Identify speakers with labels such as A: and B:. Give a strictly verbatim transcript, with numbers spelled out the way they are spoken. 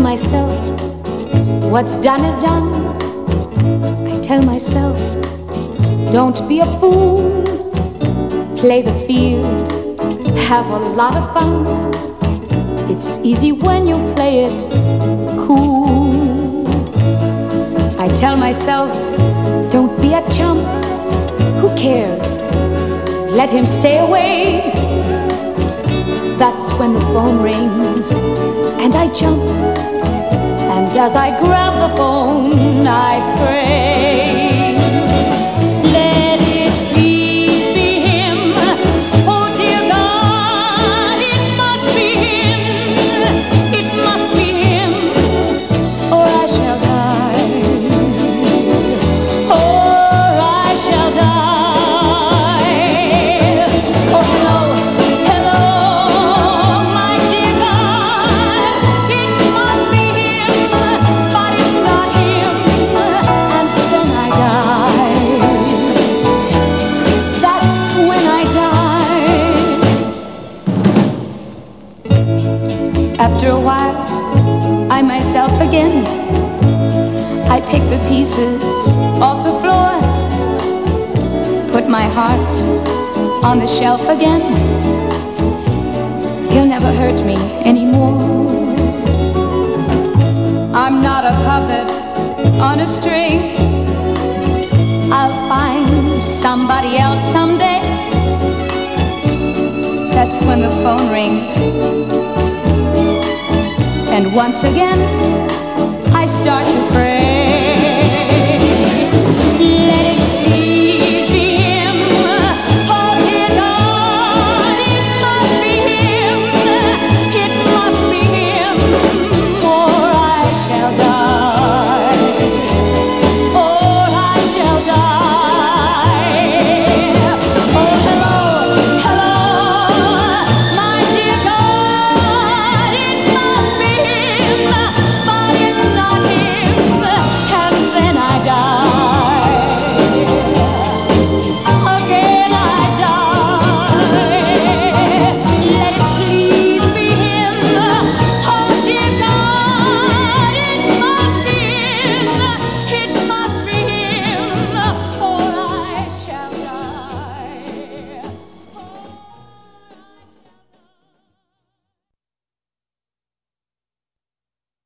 A: myself, what's done is done. I tell myself, don't be a fool. Play the field, have a lot of fun. It's easy when you play it cool. I tell myself, don't be a chump. Who cares? Let him stay away. That's when the phone rings and I jump. And as I grab the phone, I pray, let it please be him. Oh dear God, it must be him. It must be him, or I shall die. Or I shall die. Oh hello, hello, my dear God, it must be him, but it's not him. And then I die. That's when I die. After a while, I myself again, I pick the pieces off the floor, put my heart on the shelf again. He'll never hurt me anymore. I'm not a puppet on a string. I'll find somebody else someday. That's when the phone rings, and once again I start to pray.